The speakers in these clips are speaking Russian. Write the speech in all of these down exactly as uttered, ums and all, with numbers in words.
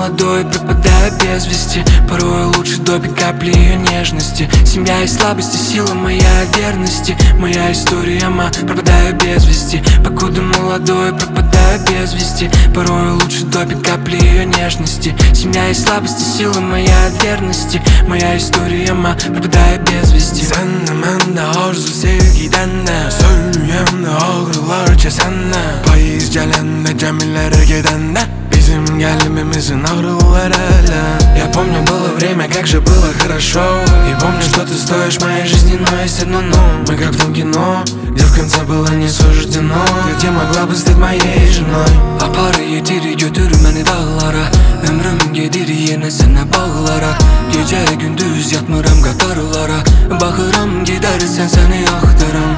молодой, пропадаю без вести. Порой лучше допить капли ее нежности. Семья и слабости, сила моя верности. Моя история, ма, пропадаю без вести. Покуда молодой, пропадаю без вести. Порой лучше допить капли ее нежности. Семья и слабости, сила моя верности. Моя история, ма, пропадаю без вести. Sen de ben de arzu sevgiden de Söylüyen de ağrılarca senle Payız gelen de cemillere giden de Bizim gelmemizin ağrılar hele. Я помню, было время, как же было хорошо. И помню, что ты стоишь моей жизни, но есть одно но. Мы как в том кино, где в конце было не суждено. Где могла бы стать моей женой. Apar yetiri götür beni dağlara. Ömrüm gedir yine sana bağlara. Gece gündüz yatmıram qatarlara. Baxıram gidersen seni axtaram.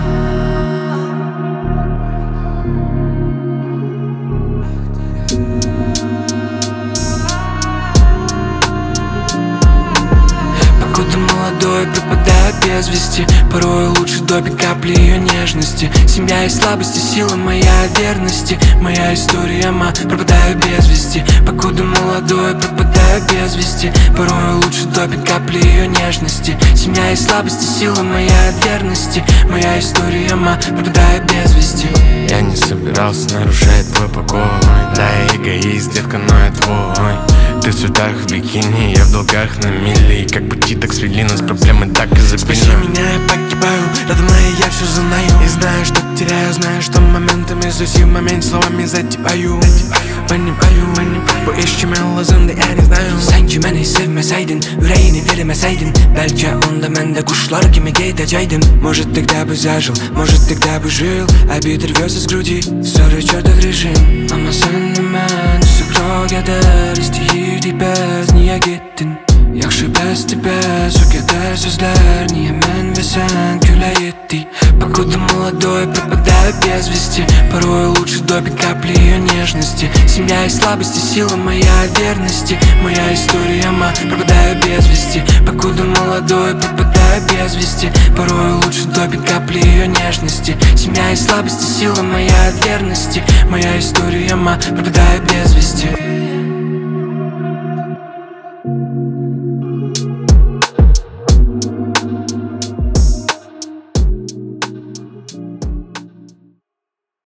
Покуда молодой, пропадаю без вести. Порой лучше допить капли ее нежности. Семья и слабости, сила моя верности. Моя история, ма, пропадаю без вести. Покуда молодой, пропадаю без вести. Порой лучше допить капли ее нежности. Семья и слабости, сила моя верности. Моя история, ма, пропадаю без вести. Я не собирался нарушать твой покой. Да, я эгоист, детка, но я твой. Ты в цветах, в бикини, я в долгах на мили. И как пути так свели нас, проблемы так и запили. Спаси меня, я погибаю, родная, я все знаю. И знаю, что теряю, знаю, что моментами здесь и в моменте словами затеваю. Понимаю, bu iş kimin lazımdı yani знаю. Sen ki beni sevmeseydin, yüreğini vermeseydin, belki onda ben de kuşlar gibi gideceydim. Может тогда бы зажил, может тогда бы жил. Обида рвется с груди, ссоры чертов режим. Ama senle mən sıkra gedər, istəyirdik bəz, niyə getdin? Yaxşı bəsdi bəz, o qədər sözlər, niyə mən və sən külək etdik? Покуда молодой, пропадаю без вести. Порой лучше допить капли ее нежности. Семья и слабости, сила моя верности. Моя история, ма, пропадаю без вести. Покуда молодой, пропадаю без вести. Порой лучше допить капли ее нежности. Семья и слабости, сила моя верности. Моя история, ма, пропадаю без вести.